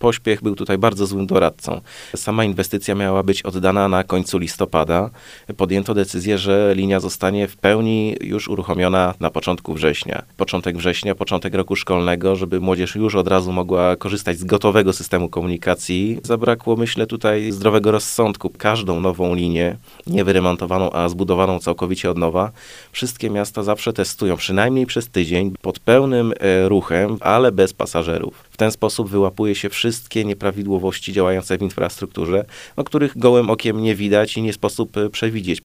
Pośpiech był tutaj bardzo złym doradcą. Sama inwestycja miała być oddana na końcu listopada. Podjęto decyzję, że linia zostanie w pełni już uruchomiona na początku września. Początek września, początek roku szkolnego, żeby młodzież już od razu mogła korzystać z gotowego systemu komunikacji. Zabrakło, myślę, tutaj zdrowego rozsądku. Każdą nową linię, nie wyremontowaną, a zbudowaną całkowicie od nowa, wszystkie miasta zawsze testują przynajmniej przez tydzień pod pełnym ruchem, ale bez pasażerów. W ten sposób wyłapuje się wszystkie nieprawidłowości działające w infrastrukturze, których gołym okiem nie widać i nie sposób przewidzieć.